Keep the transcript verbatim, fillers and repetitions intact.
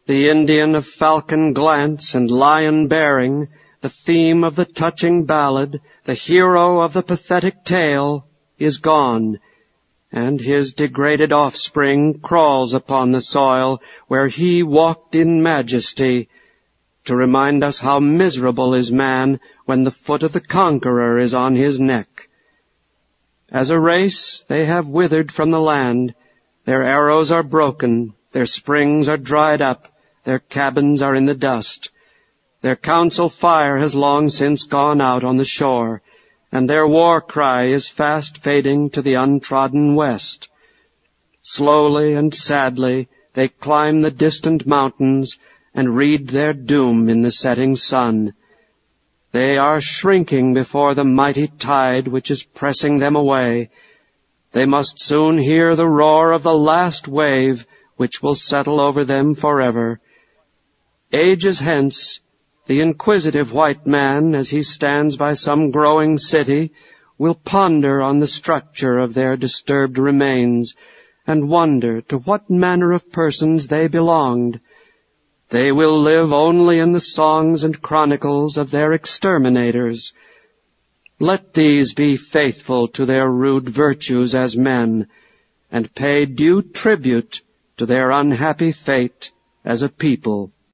The Indian of falcon glance and lion bearing, the theme of the touching ballad, the hero of the pathetic tale, is gone, and his degraded offspring crawls upon the soil where he walked in majesty, to remind us how miserable is man when the foot of the conqueror is on his neck. As a race they have withered from the land, their arrows are broken, their springs are dried up, their cabins are in the dust. Their council fire has long since gone out on the shore, and their war cry is fast fading to the untrodden west. Slowly and sadly they climb the distant mountains and read their doom in the setting sun. They are shrinking before the mighty tide which is pressing them away. They must soon hear the roar of the last wave which will settle over them forever. Ages hence, the inquisitive white man, as he stands by some growing city, will ponder on the structure of their disturbed remains, and wonder to what manner of persons they belonged. They will live only in the songs and chronicles of their exterminators. Let these be faithful to their rude virtues as men, and pay due tribute to their unhappy fate as a people.